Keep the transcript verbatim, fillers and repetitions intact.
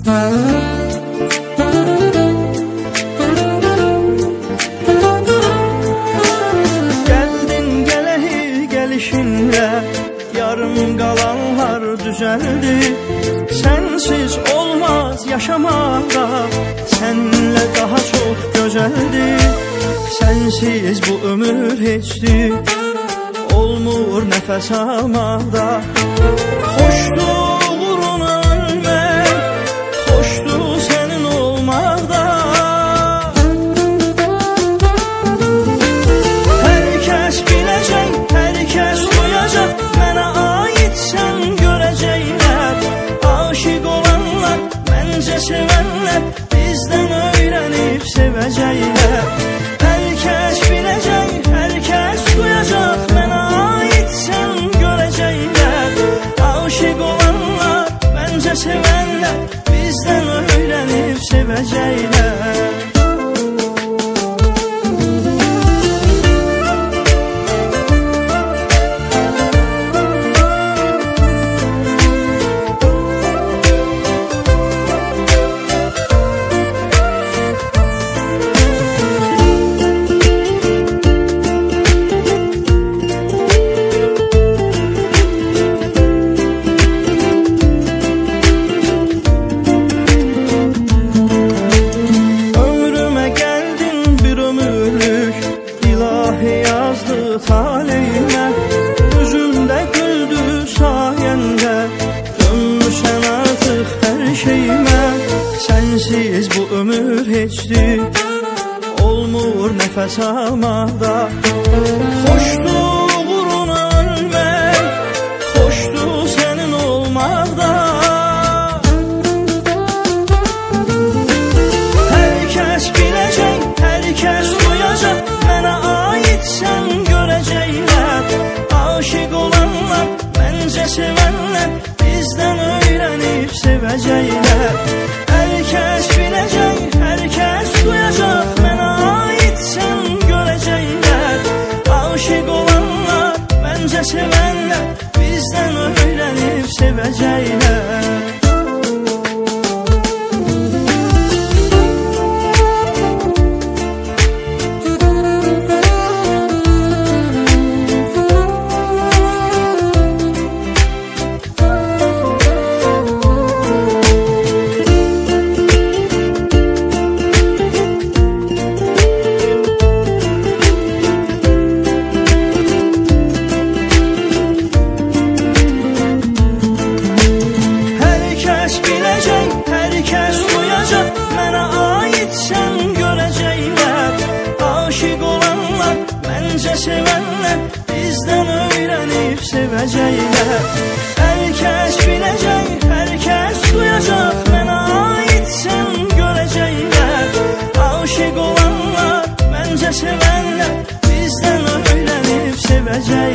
Gəldin gələhi gəlişinlə yarım qalanlar düzəldi. Sensiz olmaz yaşamaqda, senlə daha çox gözəldir. Sensiz bu ömür heçdir, olmur nəfəs almaqda. Xoşdur uğrun ölmək, xoşdur sənin olmaqda. Hər kəs biləcək, hər kəs duyacaq, mənə aidsən görəcəklər. Aşiq olanlar, məncə sevənlər, bizdən öyrənib sevəcəklər. Hər kəs biləcək, hər kəs duyacaq, mənə aidsən görəcəklər. Aşiq olanlar, məncə sevənlər, bizdən öyrənib sevəcəklər. Taleyimə üzümdə güldü sayəndə, dönmüşsən artıq hər şeyimə. Sensiz bu ömür heçdir, olmur nəfəs almaqda. Xoşdur uğrun ölmək, xoşdur sənin olmaqda. Hər kəs biləcək, hər kəs duyacaq, mənə aidsən görəcəklər. Aşiq olanlar, məncə sevənlər, bizdən öyrənib sevəcəklər. Hər kəs biləcək, hər kəs duyacaq, mənə aidsən görəcəklər. Aşiq olanlar, məncə sevənlər, bizdən öyrənib sevəcəklər. Hər kəs duyacaq, mənə aidsən görəcəklər. Aşiq olanlar, məncə sevənlər, bizdən öyrənib sevəcəklər. Hər kəs biləcək, hər kəs duyacaq, mənə aidsən görəcəklər. Aşiq olanlar, məncə sevənlər, bizdən öyrənib sevəcəklər.